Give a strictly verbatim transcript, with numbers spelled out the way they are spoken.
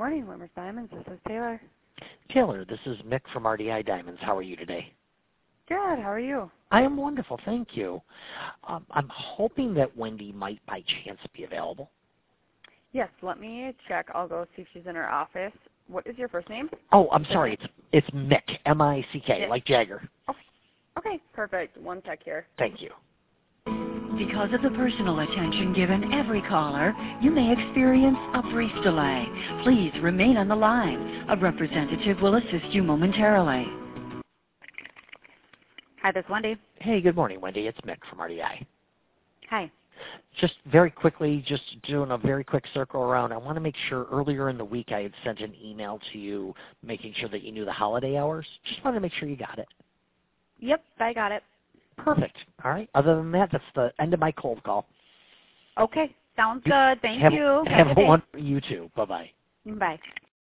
Morning, Limerick Diamonds. This is Taylor. Taylor, this is Mick from R D I Diamonds. How are you today? Good. How are you? I am wonderful, thank you. Um, I'm hoping that Wendy might by chance be available. Yes, let me check. I'll go see if she's in her office. What is your first name? Oh, I'm sorry. It's it's Mick, M I C K, Mick. like Jagger. Okay. Okay, perfect. One sec here. Thank you. Because of the personal attention given every caller, you may experience a brief delay. Please remain on the line. A representative will assist you momentarily. Hi, this is Wendy. Hey, good morning, Wendy. It's Mick from R D I. Hi. Just very quickly, just doing a very quick circle around, I want to make sure earlier in the week I had sent an email to you making sure that you knew the holiday hours. Just wanted to make sure you got it. Yep, I got it. Perfect. All right. Other than that, that's the end of my cold call. Okay, sounds good. Thank have, you. Have, Have a good one for you too. Bye-bye. day. Bye.